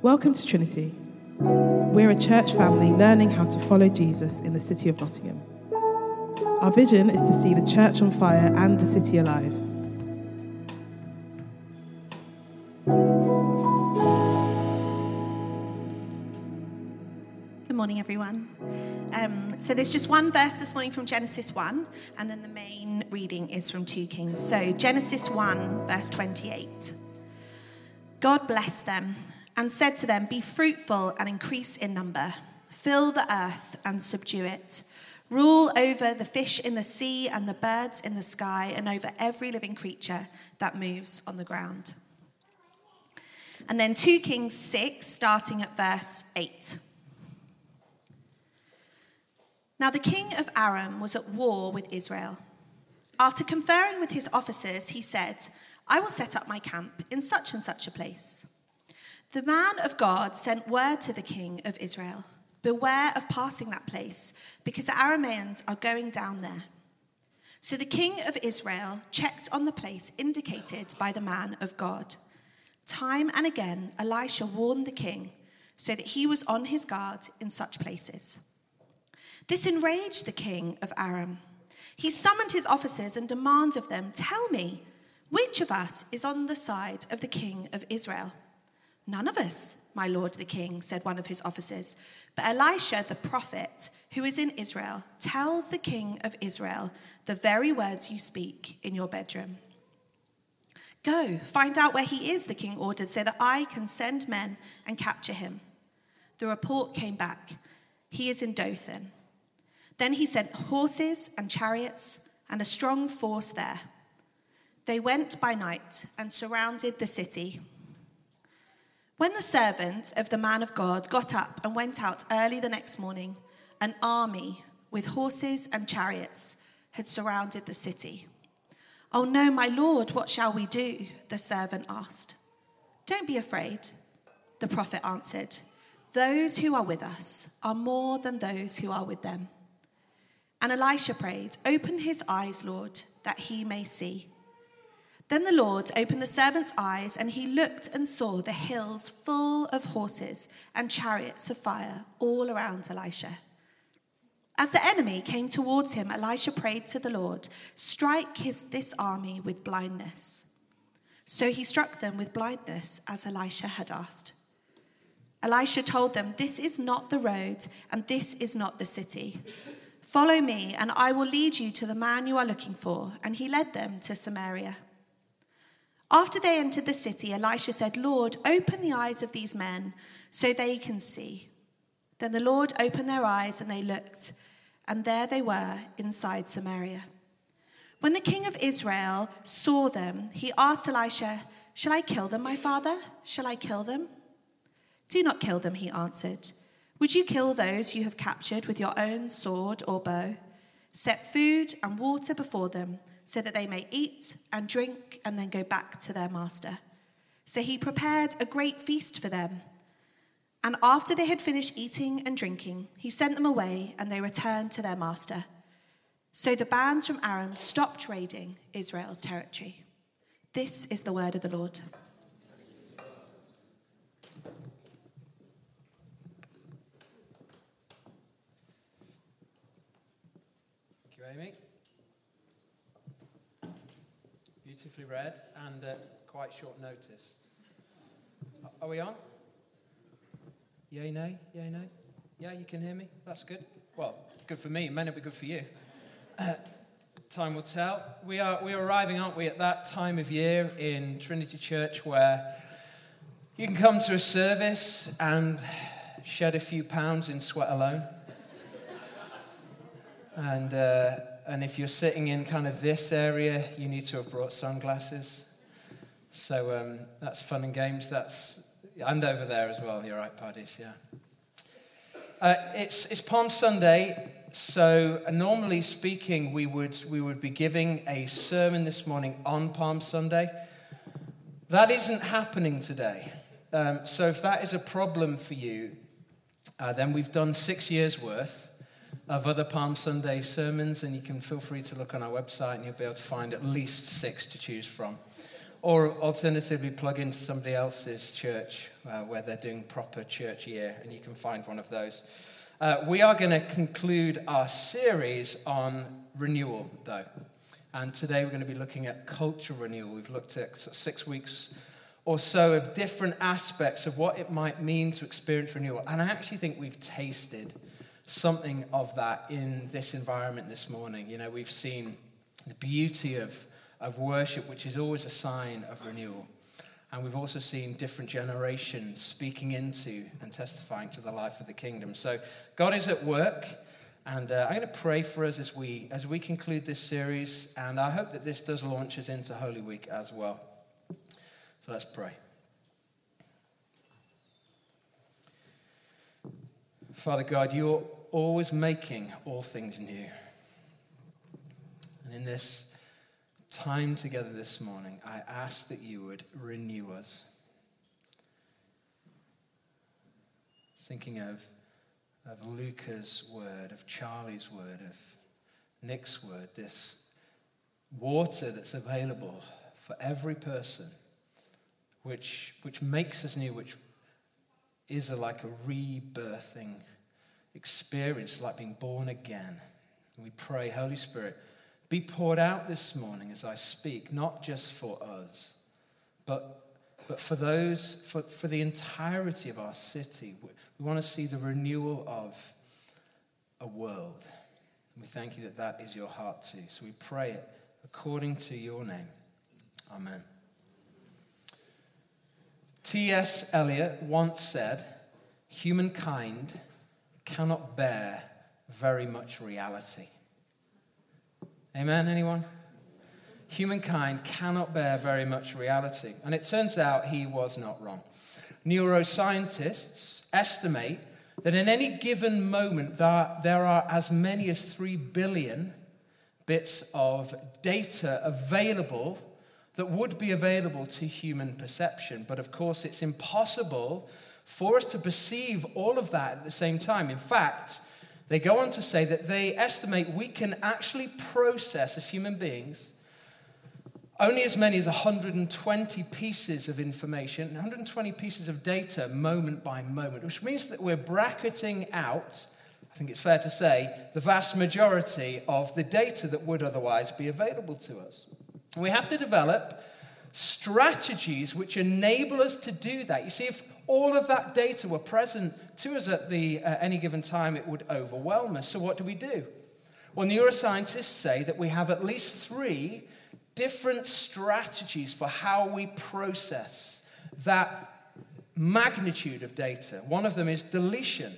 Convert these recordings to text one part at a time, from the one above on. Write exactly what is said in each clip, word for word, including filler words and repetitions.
Welcome to Trinity. We're a church family learning how to follow Jesus in the city of Nottingham. Our vision is to see the church on fire and the city alive. Good morning, everyone. Um, so there's just one verse this morning from Genesis one, and then the main reading is from two Kings. So Genesis one, verse twenty-eight. God blessed them and said to them, "Be fruitful and increase in number. Fill the earth and subdue it. Rule over the fish in the sea and the birds in the sky and over every living creature that moves on the ground." And then two Kings six, starting at verse eight. Now the king of Aram was at war with Israel. After conferring with his officers, he said, "I will set up my camp in such and such a place." The man of God sent word to the king of Israel, "Beware of passing that place, because the Arameans are going down there." So the king of Israel checked on the place indicated by the man of God. Time and again, Elisha warned the king so that he was on his guard in such places. This enraged the king of Aram. He summoned his officers and demanded of them, "Tell me, which of us is on the side of the king of Israel?" "None of us, my lord the king," said one of his officers. But Elisha the prophet, who is in Israel, tells the king of Israel the very words you speak in your bedroom. "Go, find out where he is," the king ordered, "so that I can send men and capture him." The report came back, "He is in Dothan." Then he sent horses and chariots and a strong force there. They went by night and surrounded the city. When the servant of the man of God got up and went out early the next morning, an army with horses and chariots had surrounded the city. "Oh no, my lord, what shall we do?" the servant asked. "Don't be afraid," the prophet answered. "Those who are with us are more than those who are with them." And Elisha prayed, "Open his eyes, Lord, that he may see." Then the Lord opened the servant's eyes, and he looked and saw the hills full of horses and chariots of fire all around Elisha. As the enemy came towards him, Elisha prayed to the Lord, "Strike his, this army with blindness." So he struck them with blindness, as Elisha had asked. Elisha told them, "This is not the road, and this is not the city. Follow me, and I will lead you to the man you are looking for." And he led them to Samaria. After they entered the city, Elisha said, "Lord, open the eyes of these men so they can see." Then the Lord opened their eyes, and they looked, and there they were inside Samaria. When the king of Israel saw them, he asked Elisha, "Shall I kill them, my father? Shall I kill them?" "Do not kill them," he answered. "Would you kill those you have captured with your own sword or bow? Set food and water before them, so that they may eat and drink and then go back to their master." So he prepared a great feast for them. And after they had finished eating and drinking, he sent them away, and they returned to their master. So the bands from Aram stopped raiding Israel's territory. This is the word of the Lord. Thank you, Amy. Beautifully read and uh, quite short notice. Are we on? Yay, nay? Yay, nay? Yeah, you can hear me? That's good. Well, good for me. It may not be good for you. Uh, time will tell. We are we are arriving, aren't we, at that time of year in Trinity Church where you can come to a service and shed a few pounds in sweat alone. And uh, and if you're sitting in kind of this area, you need to have brought sunglasses. So um, that's fun and games. That's and over there as well. You're right, Paddies. Yeah. Uh, it's it's Palm Sunday, so uh, normally speaking, we would we would be giving a sermon this morning on Palm Sunday. That isn't happening today. Um, so if that is a problem for you, uh, then we've done six years worth of other Palm Sunday sermons, and you can feel free to look on our website and you'll be able to find at least six to choose from. or alternatively plug into somebody else's church uh, where they're doing proper church year, and you can find one of those. Uh, we are going to conclude our series on renewal, though. And today we're going to be looking at cultural renewal. We've looked at sort of six weeks or so of different aspects of what it might mean to experience renewal. And I actually think we've tasted something of that in this environment this morning. You know, we've seen the beauty of, of worship, which is always a sign of renewal. And we've also seen different generations speaking into and testifying to the life of the kingdom. So God is at work, and uh, I'm going to pray for us as we as we conclude this series, and I hope that this does launch us into Holy Week as well. So let's pray. Father God, you're always making all things new. And in this time together this morning, I ask that you would renew us. Thinking of, of Luca's word, of Charlie's word, of Nick's word, this water that's available for every person, which, which makes us new, which is a, like a rebirthing experience, like being born again. And we pray, Holy Spirit, be poured out this morning as I speak, not just for us, but, but for those, for, for the entirety of our city. We, we want to see the renewal of a world. And we thank you that that is your heart too. So we pray it according to your name. Amen. T S Eliot once said, humankind cannot bear very much reality. Amen, anyone? Humankind cannot bear very much reality. And it turns out he was not wrong. Neuroscientists estimate that in any given moment there, there are as many as three billion bits of data available that would be available to human perception. But of course, it's impossible for us to perceive all of that at the same time. In fact, they go on to say that they estimate we can actually process, as human beings, only as many as one hundred twenty pieces of information, one hundred twenty pieces of data moment by moment, which means that we're bracketing out, I think it's fair to say, the vast majority of the data that would otherwise be available to us. And we have to develop strategies which enable us to do that. You see, if all of that data were present to us at the uh, any given time, it would overwhelm us. So what do we do? Well, neuroscientists say that we have at least three different strategies for how we process that magnitude of data. One of them is deletion.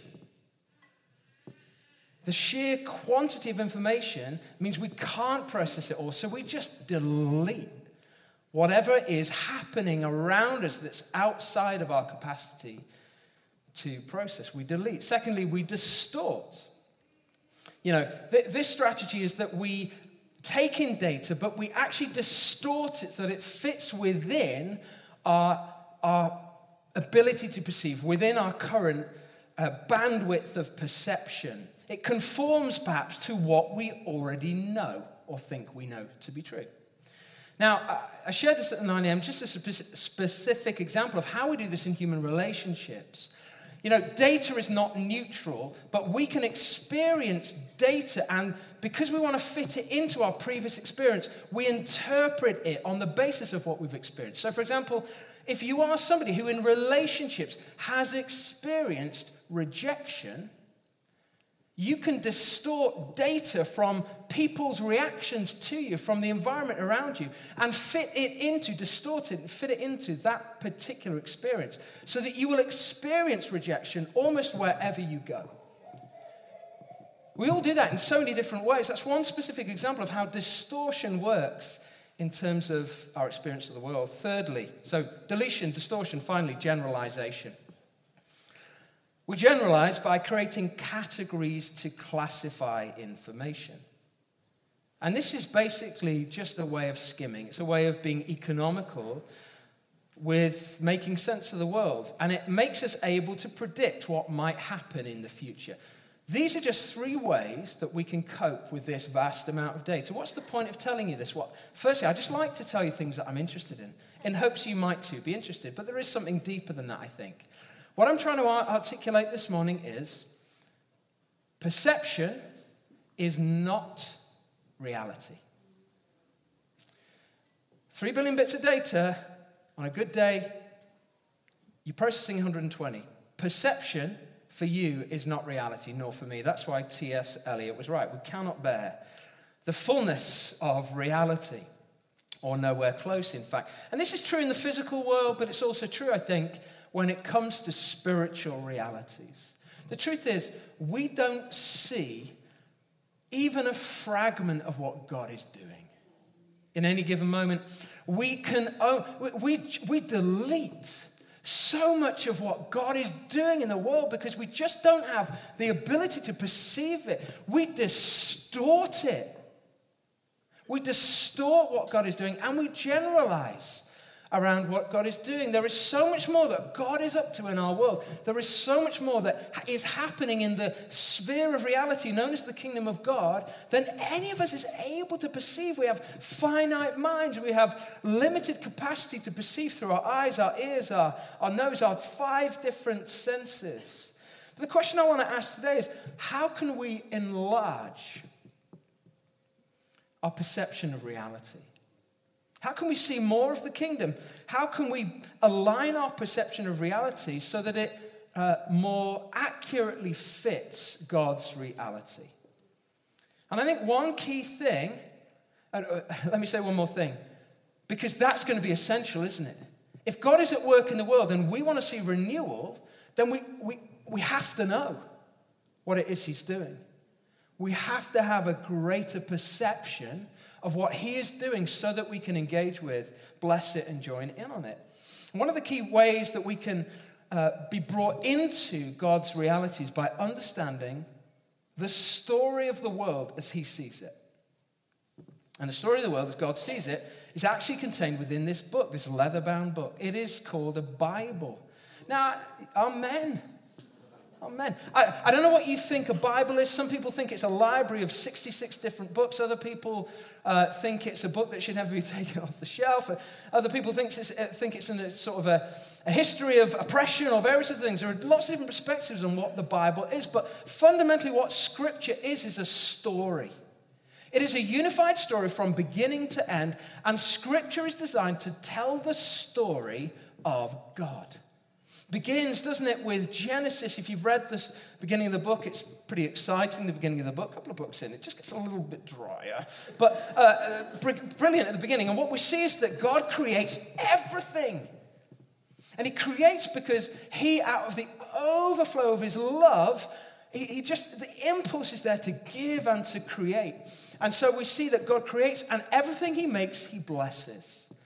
The sheer quantity of information means we can't process it all, so we just delete whatever is happening around us that's outside of our capacity to process. We delete. Secondly, we distort. You know, th- this strategy is that we take in data, but we actually distort it so that it fits within our, our ability to perceive, within our current uh, bandwidth of perception. It conforms perhaps to what we already know or think we know to be true. Now, I shared this at nine a.m., just a specific example of how we do this in human relationships. You know, data is not neutral, but we can experience data, and because we want to fit it into our previous experience, we interpret it on the basis of what we've experienced. So, for example, if you are somebody who in relationships has experienced rejection, you can distort data from people's reactions to you, from the environment around you, and fit it into, distort it and fit it into that particular experience so that you will experience rejection almost wherever you go. We all do that in so many different ways. That's one specific example of how distortion works in terms of our experience of the world. Thirdly, so deletion, distortion, finally, generalization. We generalize by creating categories to classify information. And this is basically just a way of skimming. It's a way of being economical with making sense of the world. And it makes us able to predict what might happen in the future. These are just three ways that we can cope with this vast amount of data. What's the point of telling you this? What? Firstly, I just like to tell you things that I'm interested in, in hopes you might too be interested. But there is something deeper than that, I think. What I'm trying to articulate this morning is perception is not reality. Three billion bits of data on a good day, you're processing one hundred twenty. Perception for you is not reality, nor for me. That's why T S Eliot was right. We cannot bear the fullness of reality, or nowhere close, in fact. And this is true in the physical world, but it's also true, I think, when it comes to spiritual realities. The truth is, we don't see even a fragment of what God is doing. In any given moment, we can, oh, we, we delete so much of what God is doing in the world because we just don't have the ability to perceive it. We distort it. We distort what God is doing, and we generalize around what God is doing. There is so much more that God is up to in our world. There is so much more that is happening in the sphere of reality known as the kingdom of God than any of us is able to perceive. We have finite minds. We have limited capacity to perceive through our eyes, our ears, our, our nose, our five different senses. But the question I want to ask today is, how can we enlarge our perception of reality? How can we see more of the kingdom? How can we align our perception of reality so that it uh, more accurately fits God's reality? And I think one key thing, and uh, let me say one more thing, because that's going to be essential, isn't it? If God is at work in the world and we want to see renewal, then we, we, we have to know what it is he's doing. We have to have a greater perception of what he is doing so that we can engage with, bless it, and join in on it. And one of the key ways that we can uh, be brought into God's realities by understanding the story of the world as he sees it. And the story of the world as God sees it is actually contained within this book, this leather-bound book. It is called a Bible. Now, amen. Amen. I, I don't know what you think a Bible is. Some people think it's a library of sixty-six different books. Other people uh, think it's a book that should never be taken off the shelf. Other people think it's, think it's in a sort of a, a history of oppression or various other things. There are lots of different perspectives on what the Bible is. But fundamentally what Scripture is is a story. It is a unified story from beginning to end. And Scripture is designed to tell the story of God. Begins, doesn't it, with Genesis. If you've read this beginning of the book, it's pretty exciting, the beginning of the book. A couple of books in, it just gets a little bit drier. But uh, uh, brilliant at the beginning. And what we see is that God creates everything. And he creates because he, out of the overflow of his love, he, he just, the impulse is there to give and to create. And so we see that God creates, and everything he makes, he blesses.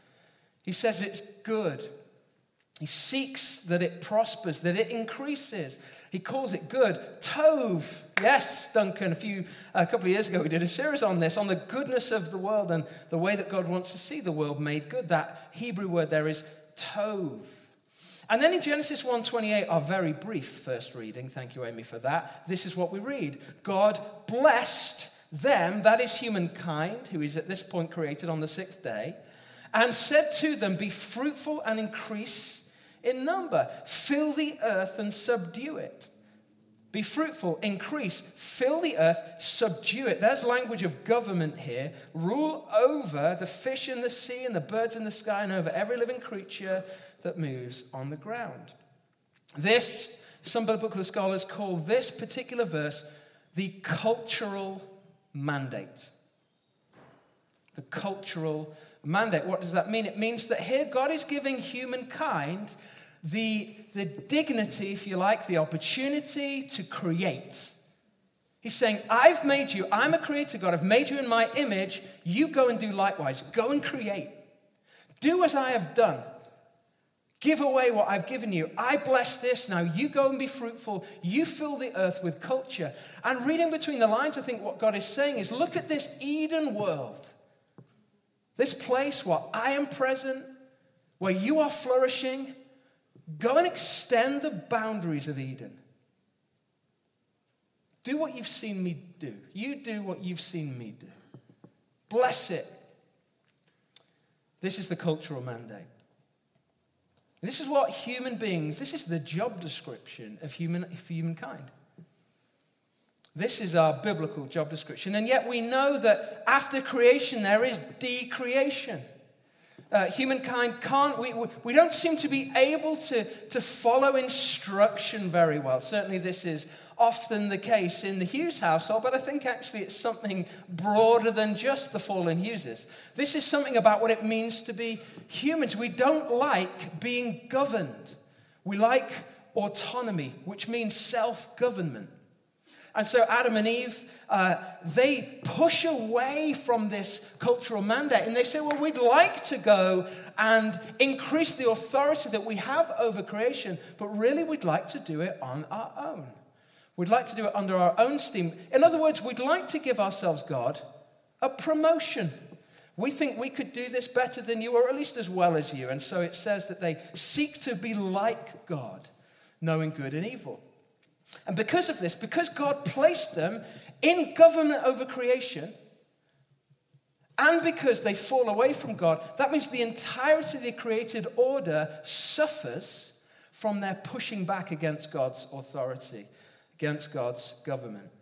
He says it's good. He seeks that it prospers, that it increases. He calls it good. Tov. Yes, Duncan, a few, a couple of years ago we did a series on this, on the goodness of the world and the way that God wants to see the world made good. That Hebrew word there is tov. And then in Genesis one twenty-eight, our very brief first reading, thank you, Amy, for that, this is what we read. God blessed them, that is humankind, who is at this point created on the sixth day, and said to them, be fruitful and increase in number, fill the earth and subdue it. Be fruitful, increase, fill the earth, subdue it. There's language of government here. Rule over the fish in the sea and the birds in the sky and over every living creature that moves on the ground. This, some biblical scholars call this particular verse the cultural mandate. The cultural mandate. What does that mean? It means that here God is giving humankind the, the dignity, if you like, the opportunity to create. He's saying, I've made you, I'm a creator God, I've made you in my image, you go and do likewise. Go and create. Do as I have done. Give away what I've given you. I bless this, now you go and be fruitful. You fill the earth with culture. And reading between the lines, I think what God is saying is, look at this Eden world. This place where I am present, where you are flourishing, go and extend the boundaries of Eden. Do what you've seen me do. You do what you've seen me do. Bless it. This is the cultural mandate. This is what human beings, this is the job description of human, of humankind. This is our biblical job description. And yet we know that after creation there is decreation. Uh, humankind can't, we, we don't seem to be able to, to follow instruction very well. Certainly this is often the case in the Hughes household, but I think actually it's something broader than just the fallen Hugheses. This is something about what it means to be humans. We don't like being governed. We like autonomy, which means self-government. And so Adam and Eve, uh, they push away from this cultural mandate and they say, well, we'd like to go and increase the authority that we have over creation, but really we'd like to do it on our own. We'd like to do it under our own steam. In other words, we'd like to give ourselves, God, a promotion. We think we could do this better than you, or at least as well as you. And so it says that they seek to be like God, knowing good and evil. And because of this, because God placed them in government over creation, and because they fall away from God, that means the entirety of the created order suffers from their pushing back against God's authority, against God's government.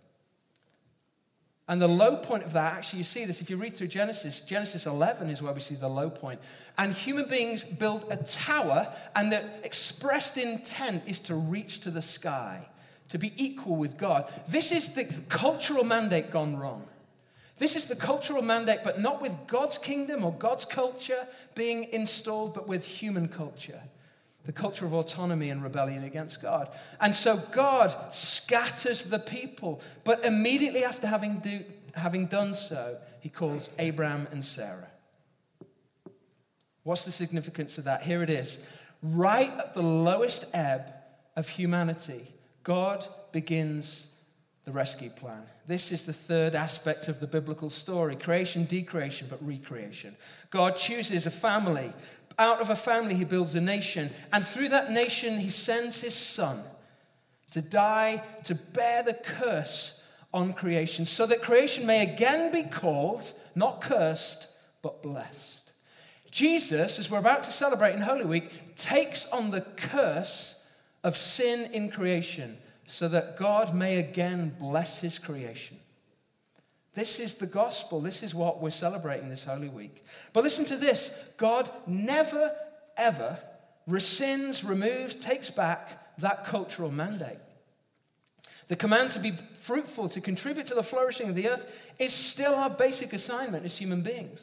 And the low point of that, actually, you see this, if you read through Genesis, Genesis eleven is where we see the low point. And human beings build a tower, and the expressed intent is to reach to the sky, to be equal with God. This is the cultural mandate gone wrong. This is the cultural mandate, but not with God's kingdom or God's culture being installed, but with human culture. The culture of autonomy and rebellion against God. And so God scatters the people, but immediately after having, do, having done so, he calls Abraham and Sarah. What's the significance of that? Here it is. Right at the lowest ebb of humanity, God begins the rescue plan. This is the third aspect of the biblical story. Creation, decreation, but recreation. God chooses a family. Out of a family, he builds a nation. And through that nation, he sends his son to die, to bear the curse on creation, so that creation may again be called, not cursed, but blessed. Jesus, as we're about to celebrate in Holy Week, takes on the curse of sin in creation so that God may again bless his creation. This is the gospel. This is what we're celebrating this Holy Week. But listen to this. God never, ever rescinds, removes, takes back that cultural mandate. The command to be fruitful, to contribute to the flourishing of the earth, is still our basic assignment as human beings.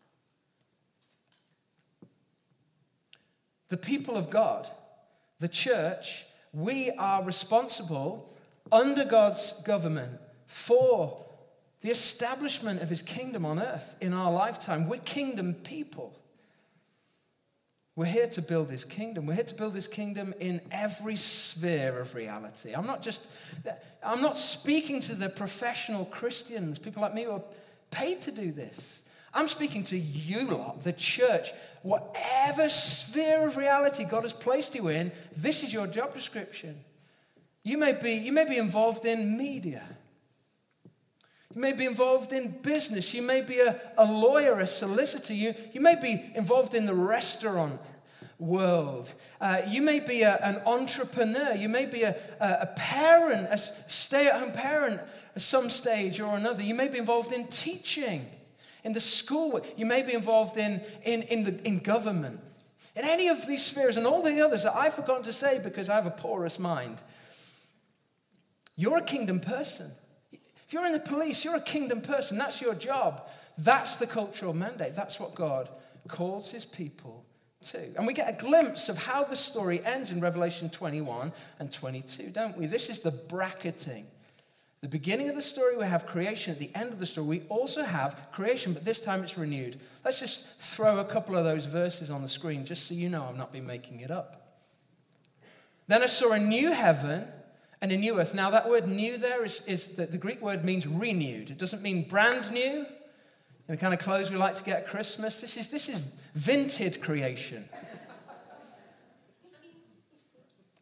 The people of God, the church, we are responsible under God's government for the establishment of his kingdom on earth in our lifetime. We're kingdom people. We're here to build his kingdom. We're here to build his kingdom in every sphere of reality. I'm not just, I'm not speaking to the professional Christians, people like me who are paid to do this. I'm speaking to you lot, the church. Whatever sphere of reality God has placed you in, this is your job description. You may be, you may be involved in media. You may be involved in business. You may be a, a lawyer, a solicitor. You, you may be involved in the restaurant world. Uh, you may be a, an entrepreneur. You may be a, a, a parent, a stay-at-home parent at some stage or another. You may be involved in teaching, in the school. You may be involved in, in, in, the, in government. In any of these spheres and all the others that I've forgotten to say because I have a porous mind. You're a kingdom person. If you're in the police, you're a kingdom person. That's your job. That's the cultural mandate. That's what God calls his people to. And we get a glimpse of how the story ends in Revelation twenty-one and twenty-two, don't we? This is the bracketing. The beginning of the story, we have creation. At the end of the story, we also have creation, but this time it's renewed. Let's just throw a couple of those verses on the screen, just so you know I've not been making it up. Then I saw a new heaven and a new earth. Now that word new there is, is the, the Greek word means renewed. It doesn't mean brand new, the kind of clothes we like to get at Christmas. This is, this is vintage creation.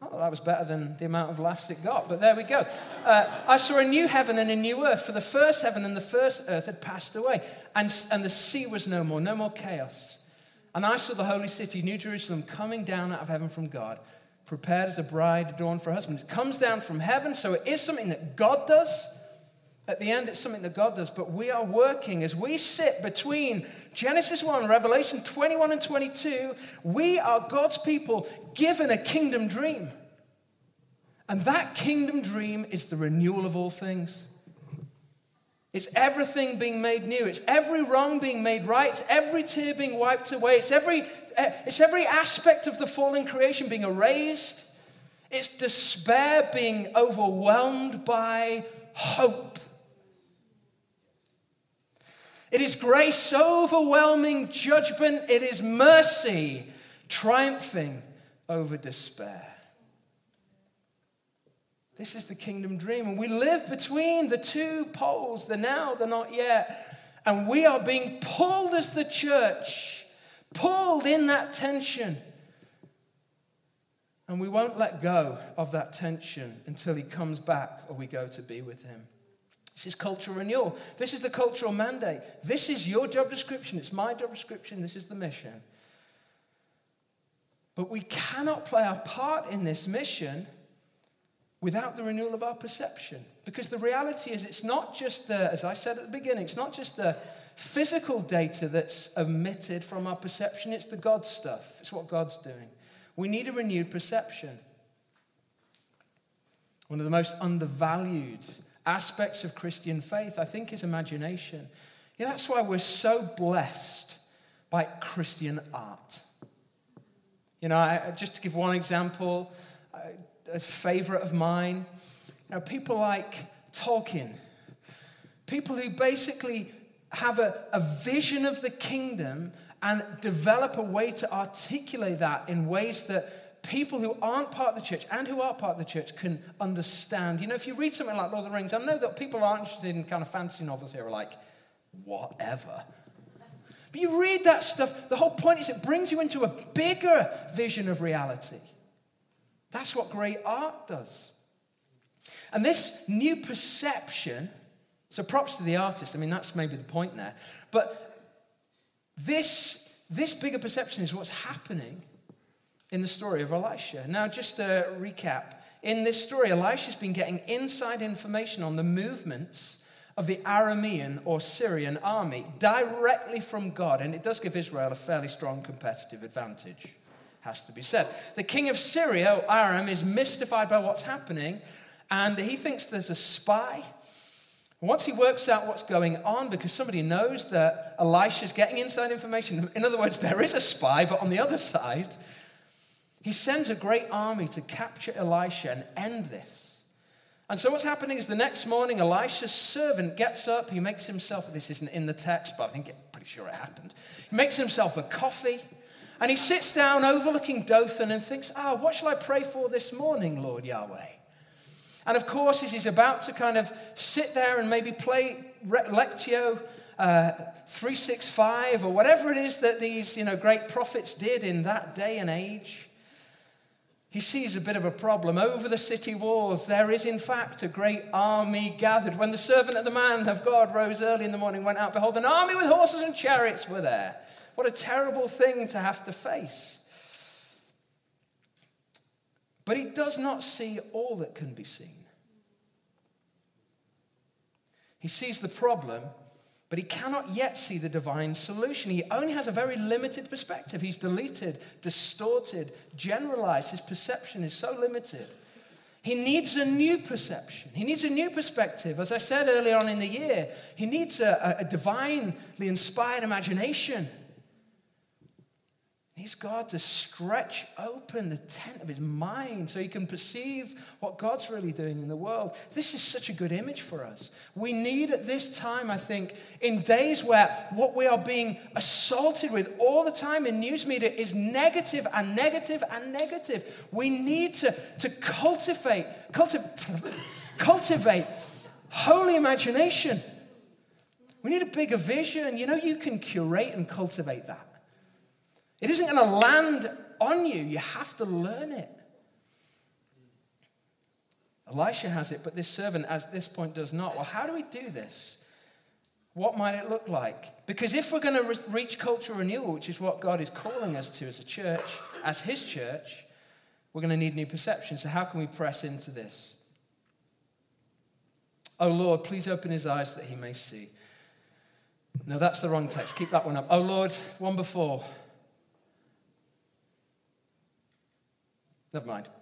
Oh, that was better than the amount of laughs it got, but there we go. Uh, I saw a new heaven and a new earth, for the first heaven and the first earth had passed away, and, and the sea was no more, no more chaos. And I saw the holy city, New Jerusalem, coming down out of heaven from God, prepared as a bride adorned for her husband. It comes down from heaven, so it is something that God does. At the end, it's something that God does, but we are working as we sit between Genesis one, Revelation twenty-one and twenty-two. We are God's people given a kingdom dream. And that kingdom dream is the renewal of all things. It's everything being made new. It's every wrong being made right. It's every tear being wiped away. It's every, it's every aspect of the fallen creation being erased. It's despair being overwhelmed by hope. It is grace overwhelming judgment. It is mercy triumphing over despair. This is the kingdom dream. And we live between the two poles, the now, the not yet. And we are being pulled as the church, pulled in that tension. And we won't let go of that tension until he comes back or we go to be with him. This is cultural renewal. This is the cultural mandate. This is your job description. It's my job description. This is the mission. But we cannot play our part in this mission without the renewal of our perception. Because the reality is it's not just the, as I said at the beginning, it's not just the physical data that's omitted from our perception. It's the God stuff. It's what God's doing. We need a renewed perception. One of the most undervalued aspects of Christian faith, I think, is imagination. Yeah, that's why we're so blessed by Christian art. You know, I, just to give one example, a favorite of mine, you know, people like Tolkien, people who basically have a, a vision of the kingdom and develop a way to articulate that in ways that people who aren't part of the church and who are part of the church can understand. You know, if you read something like Lord of the Rings, I know that people who aren't interested in kind of fantasy novels here are like, whatever. But you read that stuff, the whole point is it brings you into a bigger vision of reality. That's what great art does. And this new perception, so props to the artist, I mean, that's maybe the point there, but this, this bigger perception is what's happening in the story of Elisha. Now, just to recap, in this story, Elisha's been getting inside information on the movements of the Aramean or Syrian army directly from God, and it does give Israel a fairly strong competitive advantage, has to be said. The king of Syria, or Aram, is mystified by what's happening, and he thinks there's a spy. Once he works out what's going on, because somebody knows that Elisha's getting inside information, in other words, there is a spy, but on the other side, he sends a great army to capture Elisha and end this. And so what's happening is the next morning, Elisha's servant gets up, he makes himself, this isn't in the text, but I think I'm pretty sure it happened. He makes himself a coffee, and he sits down overlooking Dothan and thinks, ah, oh, what shall I pray for this morning, Lord Yahweh? And of course, as he's about to kind of sit there and maybe play Lectio uh, three sixty-five or whatever it is that these, you know, great prophets did in that day and age, he sees a bit of a problem. Over the city walls, there is in fact a great army gathered. When the servant of the man of God rose early in the morning, went out, behold, an army with horses and chariots were there. What a terrible thing to have to face. But he does not see all that can be seen. He sees the problem, but he cannot yet see the divine solution. He only has a very limited perspective. He's deleted, distorted, generalized. His perception is so limited. He needs a new perception. He needs a new perspective. As I said earlier on in the year, he needs a, a divinely inspired imagination. He needs God to stretch open the tent of his mind so he can perceive what God's really doing in the world. This is such a good image for us. We need at this time, I think, in days where what we are being assaulted with all the time in news media is negative and negative and negative. We need to, to cultivate, cultivate, cultivate holy imagination. We need a bigger vision. You know, you can curate and cultivate that. It isn't going to land on you. You have to learn it. Elisha has it, but this servant at this point does not. Well, how do we do this? What might it look like? Because if we're going to re- reach cultural renewal, which is what God is calling us to as a church, as his church, we're going to need new perception. So how can we press into this? Oh Lord, please open his eyes that he may see. No, that's the wrong text. Keep that one up. Oh Lord, one before. Never mind.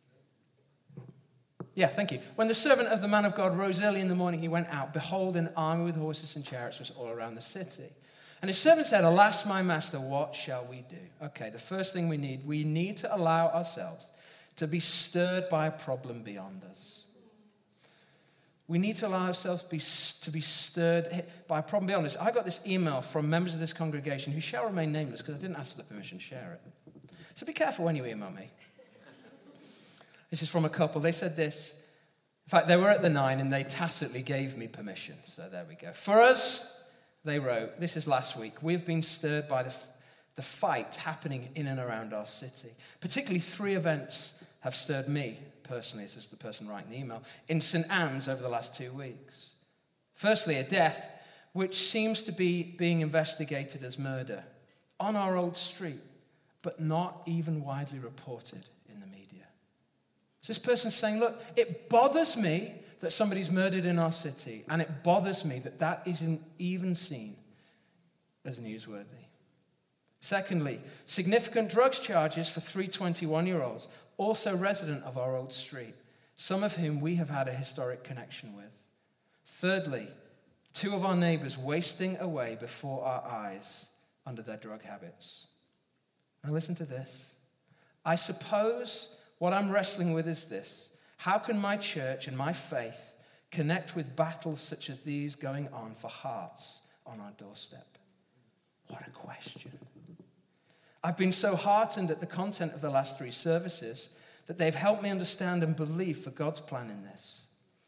Yeah, thank you. When the servant of the man of God rose early in the morning, he went out. Behold, an army with horses and chariots was all around the city. And his servant said, Alas, my master, what shall we do? Okay, the first thing we need, we need to allow ourselves to be stirred by a problem beyond us. We need to allow ourselves be, to be stirred by a problem beyond us. I got this email from members of this congregation who shall remain nameless because I didn't ask for the permission to share it. So be careful when you email me. This is from a couple. They said this. In fact, they were at the nine and they tacitly gave me permission. So there we go. For us, they wrote, this is last week, we've been stirred by the, the fight happening in and around our city. Particularly three events have stirred me personally, as the person writing the email, in Saint Anne's over the last two weeks. Firstly, a death which seems to be being investigated as murder on our old street, but not even widely reported in the media. So this person's saying, look, it bothers me that somebody's murdered in our city, and it bothers me that that isn't even seen as newsworthy. Secondly, significant drugs charges for three twenty-one-year-olds, also resident of our old street, some of whom we have had a historic connection with. Thirdly, two of our neighbors wasting away before our eyes under their drug habits. Now listen to this. I suppose what I'm wrestling with is this. How can my church and my faith connect with battles such as these going on for hearts on our doorstep? What a question. I've been so heartened at the content of the last three services that they've helped me understand and believe for God's plan in this.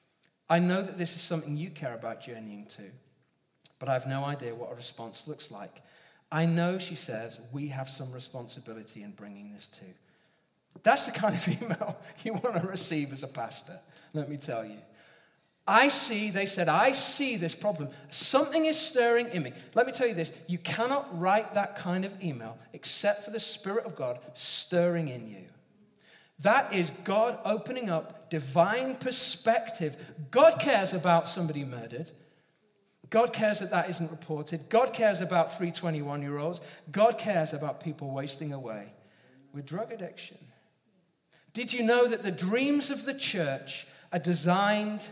I know that this is something you care about journeying to, but I have no idea what a response looks like. I know, she says, we have some responsibility in bringing this to. That's the kind of email you want to receive as a pastor, let me tell you. I see, they said, I see this problem. Something is stirring in me. Let me tell you this, you cannot write that kind of email except for the Spirit of God stirring in you. That is God opening up divine perspective. God cares about somebody murdered. God cares that that isn't reported. God cares about three twenty-one-year-olds. God cares about people wasting away with drug addiction. Did you know that the dreams of the church are designed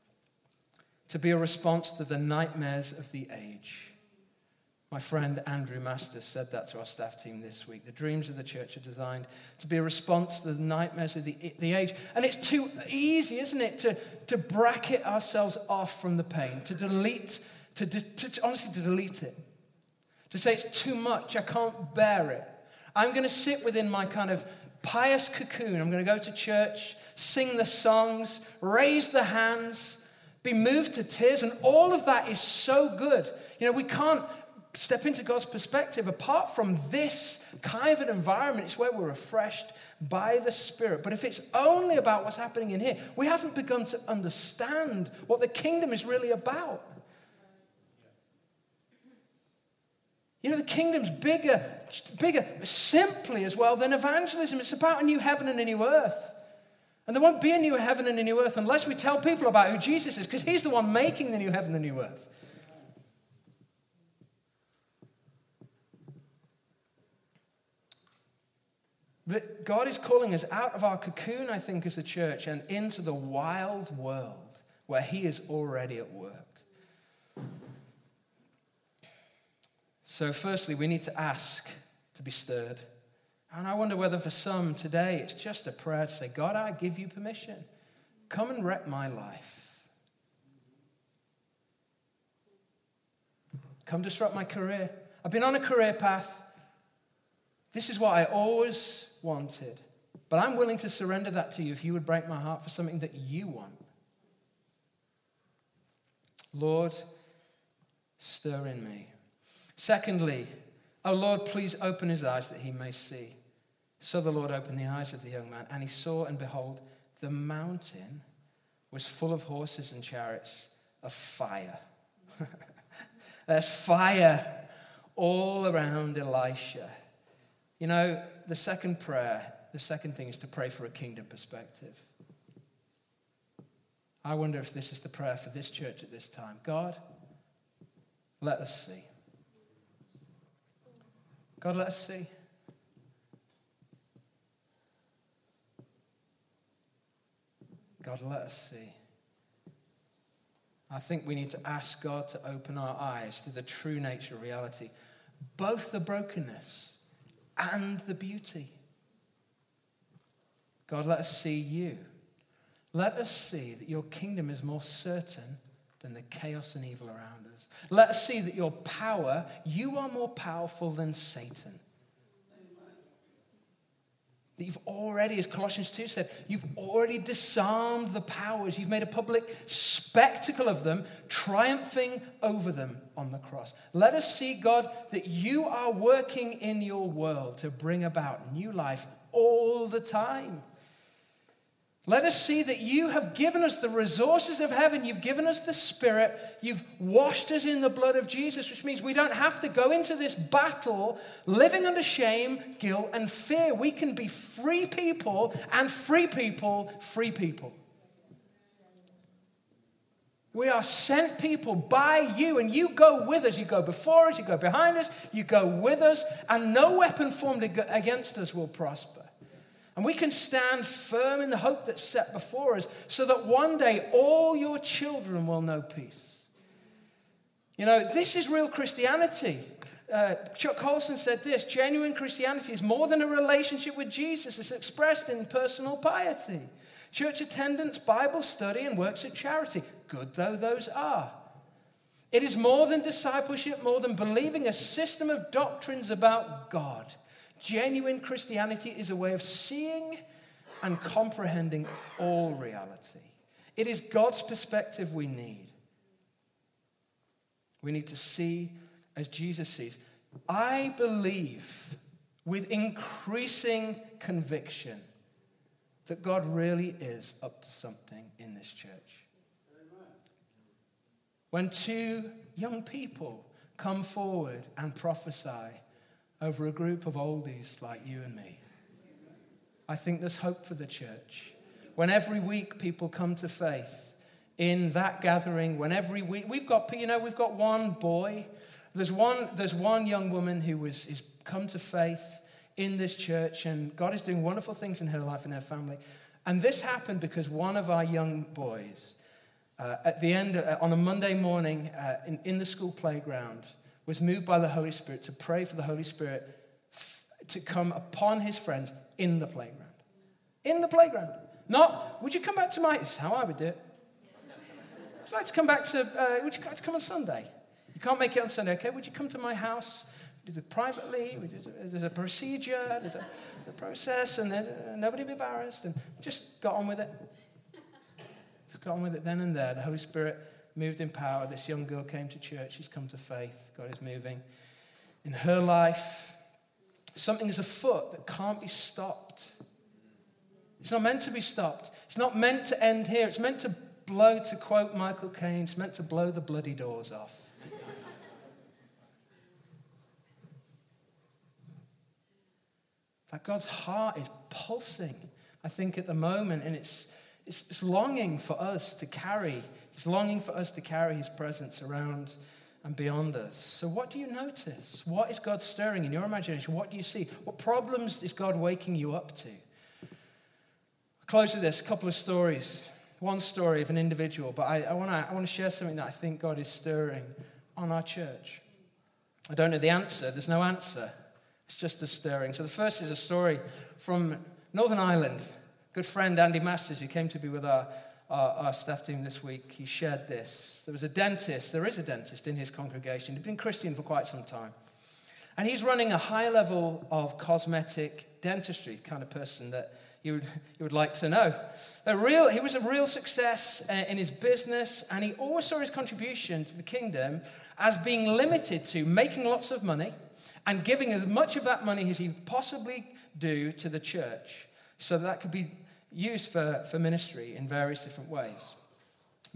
to be a response to the nightmares of the age? My friend Andrew Masters said that to our staff team this week. The dreams of the church are designed to be a response to the nightmares of the, the age. And it's too easy, isn't it, to, to bracket ourselves off from the pain, to delete, to, to, to honestly to delete it. To say it's too much, I can't bear it. I'm going to sit within my kind of pious cocoon. I'm going to go to church, sing the songs, raise the hands, be moved to tears, and all of that is so good. You know, we can't step into God's perspective apart from this kind of an environment. It's where we're refreshed by the Spirit. But if it's only about what's happening in here, we haven't begun to understand what the kingdom is really about. You know, the kingdom's bigger, bigger simply as well than evangelism. It's about a new heaven and a new earth. And there won't be a new heaven and a new earth unless we tell people about who Jesus is, because he's the one making the new heaven and the new earth. But God is calling us out of our cocoon, I think, as a church, and into the wild world where he is already at work. So firstly, we need to ask to be stirred. And I wonder whether for some today it's just a prayer to say, God, I give you permission. Come and wreck my life. Come disrupt my career. I've been on a career path. This is what I always wanted. But I'm willing to surrender that to you if you would break my heart for something that you want. Lord, stir in me. Secondly, oh Lord, please open his eyes that he may see. So the Lord opened the eyes of the young man, and he saw, and behold, the mountain was full of horses and chariots of fire. There's fire all around Elisha. You know, the second prayer, the second thing is to pray for a kingdom perspective. I wonder if this is the prayer for this church at this time. God, let us see. God, let us see. God, let us see. I think we need to ask God to open our eyes to the true nature of reality, both the brokenness and the beauty. God, let us see you. Let us see that your kingdom is more certain than the chaos and evil around us. Let us see that your power, you are more powerful than Satan. That you've already, as Colossians two said, you've already disarmed the powers. You've made a public spectacle of them, triumphing over them on the cross. Let us see, God, that you are working in your world to bring about new life all the time. Let us see that you have given us the resources of heaven. You've given us the Spirit. You've washed us in the blood of Jesus, which means we don't have to go into this battle living under shame, guilt, and fear. We can be free people, and free people, free people. We are sent people by you, and you go with us. You go before us, you go behind us, you go with us, and no weapon formed against us will prosper. And we can stand firm in the hope that's set before us so that one day all your children will know peace. You know, this is real Christianity. Uh, Chuck Colson said this: genuine Christianity is more than a relationship with Jesus. It's expressed in personal piety, church attendance, Bible study, and works of charity, good though those are. It is more than discipleship, more than believing a system of doctrines about God. Genuine Christianity is a way of seeing and comprehending all reality. It is God's perspective we need. We need to see as Jesus sees. I believe with increasing conviction that God really is up to something in this church. When two young people come forward and prophesy over a group of oldies like you and me, I think there's hope for the church. When every week people come to faith in that gathering, when every week we've got, you know, we've got one boy, there's one, there's one young woman who was is come to faith in this church, and God is doing wonderful things in her life and her family. And this happened because one of our young boys, uh, at the end uh, on a Monday morning uh, in, in the school playground, was moved by the Holy Spirit to pray for the Holy Spirit f- to come upon his friends in the playground. In the playground. Not, would you come back to my, this is how I would do it. Would you like to come back to, uh, would you like to come on Sunday? You can't make it on Sunday, okay? Would you come to my house? We did it privately, we did it, there's a procedure, there's a, there's a process, and then uh, nobody be embarrassed, and just got on with it. Just got on with it then and there. The Holy Spirit moved in power. This young girl came to church. She's come to faith. God is moving in her life. Something is afoot that can't be stopped. It's not meant to be stopped. It's not meant to end here. It's meant to blow, to quote Michael Caine, it's meant to blow the bloody doors off. That God's heart is pulsing, I think, at the moment, and it's, it's, it's longing for us to carry He's longing for us to carry his presence around and beyond us. So what do you notice? What is God stirring in your imagination? What do you see? What problems is God waking you up to? I'll close with this, a couple of stories. One story of an individual, but I, I want to I want to share something that I think God is stirring on our church. I don't know the answer. There's no answer. It's just a stirring. So the first is a story from Northern Ireland. Good friend Andy Masters, who came to be with our Our, our staff team this week, he shared this. There was a dentist, there is a dentist in his congregation. He'd been Christian for quite some time. And he's running a high level of cosmetic dentistry, kind of person that you would, you would like to know. A real, he was a real success uh, in his business, and he always saw his contribution to the kingdom as being limited to making lots of money and giving as much of that money as he could possibly do to the church so that, that could be used for, for ministry in various different ways.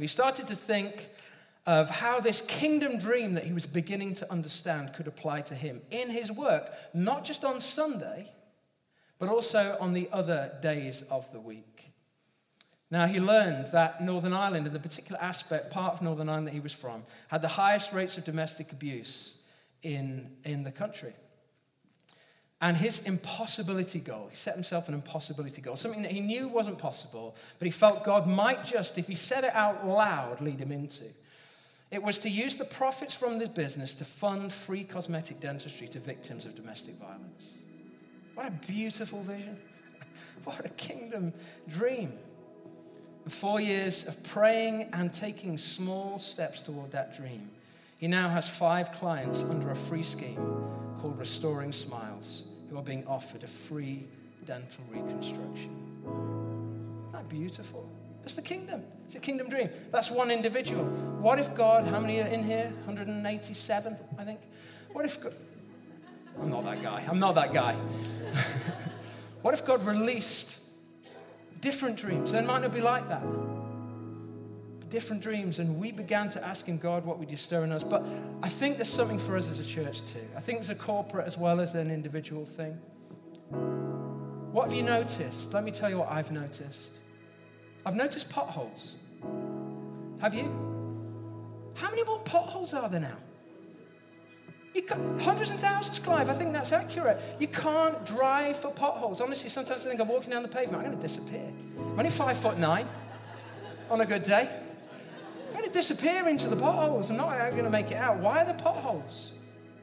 He started to think of how this kingdom dream that he was beginning to understand could apply to him in his work, not just on Sunday, but also on the other days of the week. Now, he learned that Northern Ireland, and the particular aspect, part of Northern Ireland that he was from, had the highest rates of domestic abuse in, in the country. And his impossibility goal, he set himself an impossibility goal, something that he knew wasn't possible, but he felt God might just, if he said it out loud, lead him into. It was to use the profits from this business to fund free cosmetic dentistry to victims of domestic violence. What a beautiful vision. What a kingdom dream. Four years of praying and taking small steps toward that dream, he now has five clients under a free scheme called Restoring Smiles, who are being offered a free dental reconstruction. Isn't that beautiful? It's the kingdom. It's a kingdom dream. That's one individual. What if God, how many are in here? one hundred eighty-seven, I think. What if God, I'm not that guy. I'm not that guy. What if God released different dreams? They might not be like that. But different dreams. And we began to ask him, God, what would you stir in us? But I think there's something for us as a church too. I think there's a corporate as well as an individual thing. What have you noticed? Let me tell you what I've noticed. I've noticed potholes. Have you? How many more potholes are there now? You can't, hundreds and thousands, Clive. I think that's accurate. You can't drive for potholes. Honestly, sometimes I think I'm walking down the pavement. I'm going to disappear. I'm only five foot nine on a good day. I'm going to disappear into the potholes. I'm not going to make it out. Why are there potholes?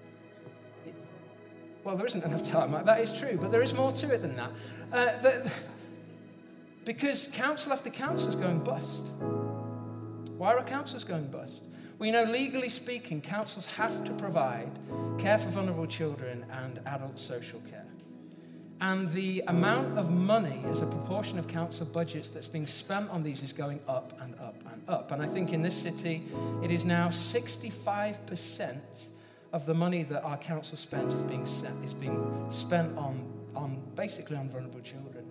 Well, there isn't enough time. That is true, but there is more to it than that. Uh, the, Because council after council is going bust. Why are councils going bust? Well, you know, legally speaking, councils have to provide care for vulnerable children and adult social care. And the amount of money as a proportion of council budgets that's being spent on these is going up and up and up. And I think in this city, it is now sixty-five percent of the money that our council spends is being, sent, is being spent on, on basically on vulnerable children.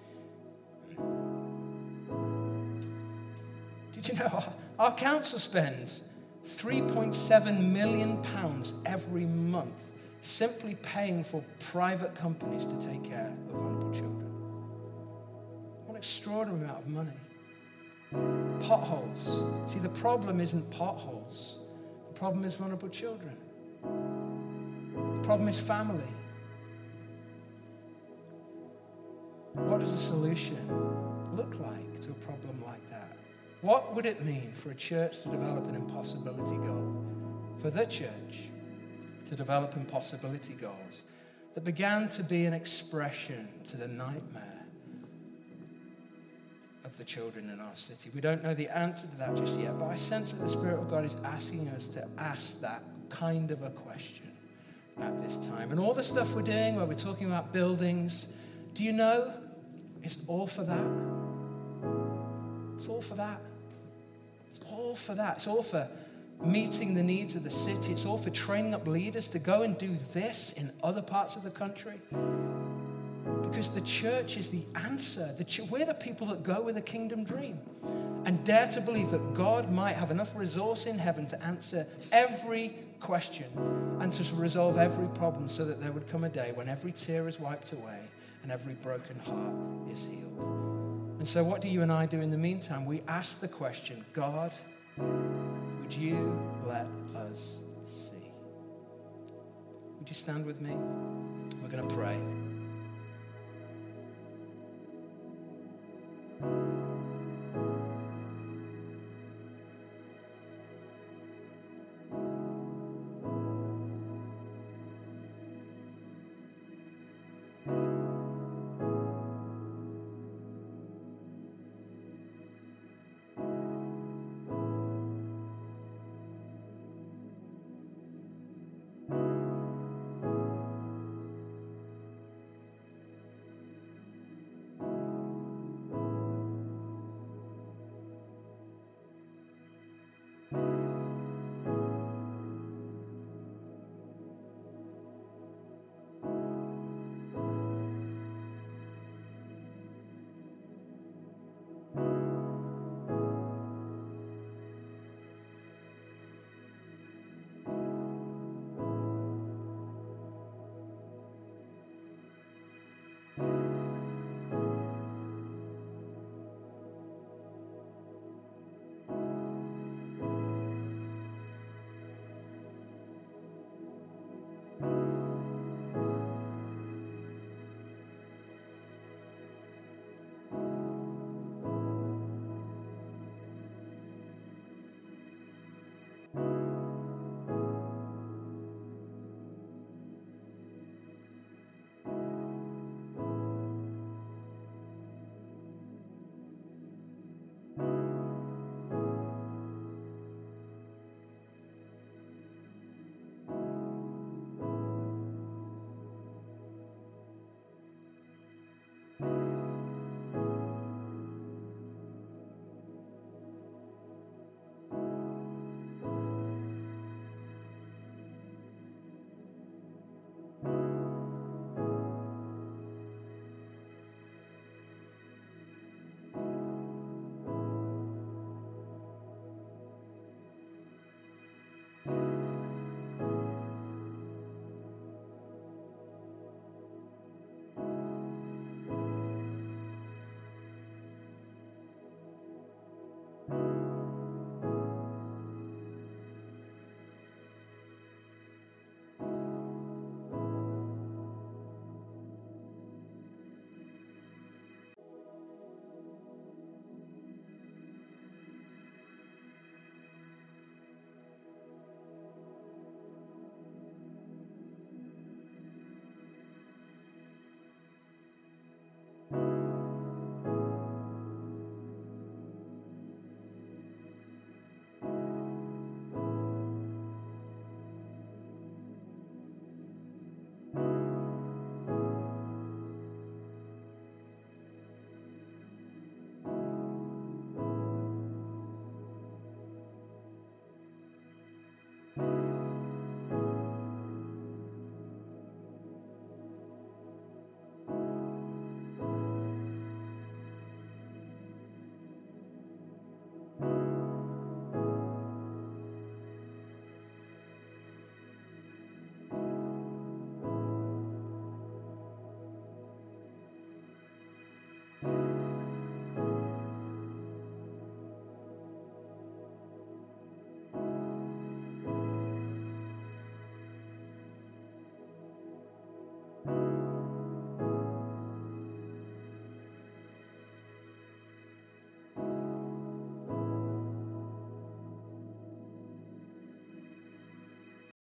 Did you know our, our council spends three point seven million pounds every month simply paying for private companies to take care of vulnerable children? What an extraordinary amount of money. Potholes. See, the problem isn't potholes. The problem is vulnerable children. The problem is family. What does a solution look like to a problem like that? What would it mean for a church to develop an impossibility goal? For the church to develop impossibility goals that began to be an expression to the nightmare of the children in our city. We don't know the answer to that just yet, but I sense that the Spirit of God is asking us to ask that kind of a question at this time. And all the stuff we're doing where we're talking about buildings, do you know it's all for that? It's all for that. It's all for that. It's all for meeting the needs of the city. It's all for training up leaders to go and do this in other parts of the country. Because the church is the answer. The ch- we're the people that go with a kingdom dream and dare to believe that God might have enough resource in heaven to answer every question and to resolve every problem so that there would come a day when every tear is wiped away and every broken heart is healed. And so what do you and I do in the meantime? We ask the question, God, would you let us see? Would you stand with me? We're going to pray.